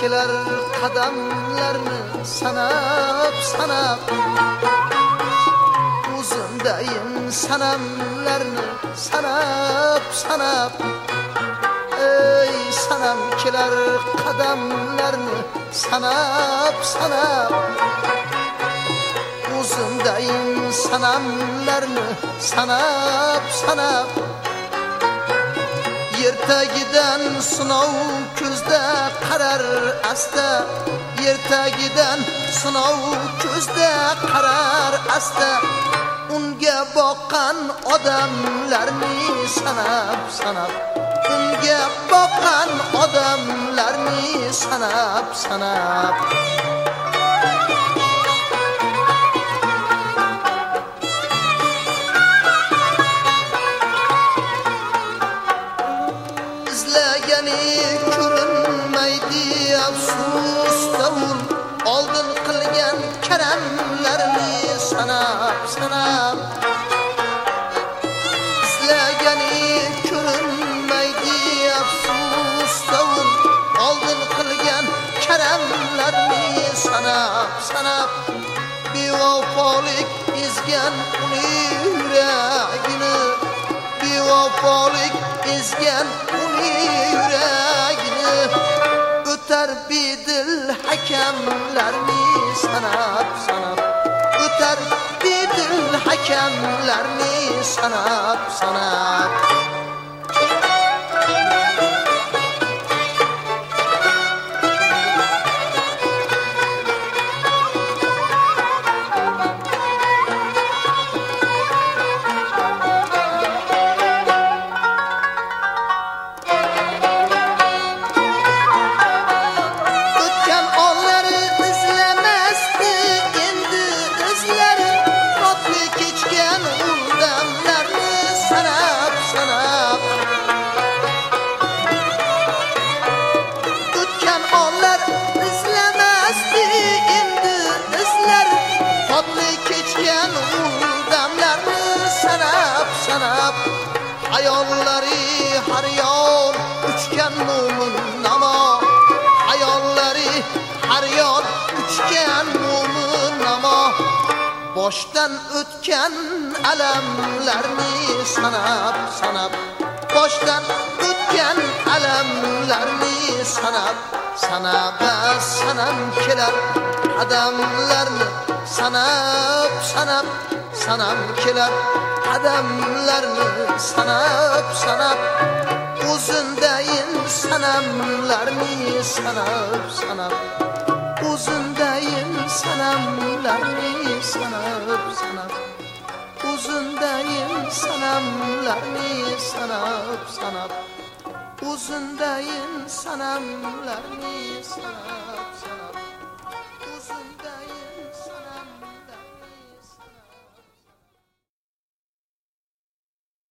kelar qadamlarni sanab o'zimdayin sanamlarni sanab ey sanam kelar qadamlarni sanab o'zimdayin sanamlarni sanab Yertagidan sinov ko'zda qarar asta, yertagidan sinov ko'zda qarar asta, unga boqqan odamlarni sanab unga boqqan odamlarni sanab ko'rinmaydi afsus davul oldin qilgan karamlarni sanab izlagani ko'rinmaydi afsus davul oldin qilgan karamlarni sanab bevafolik ezgan uni yuragini bevafolik ezgan uni yuragini o'tar bedil hakamlarni sanab o'tar bedil hakamlarni sanab hayollari har yon uchgan mo'min namo hayollari har yon uchgan mo'min namo boshdan o'tgan alamlarni sanab boshdan o'tgan alamlarni sanab sanam kelar qadamlarni sanam kelar qadamlarni sanab o'zindayin sanamlarni sanab o'zindayin sanamlarni sanab o'zindayin sanamlarni sanab o'zindayin sanamlarni sanab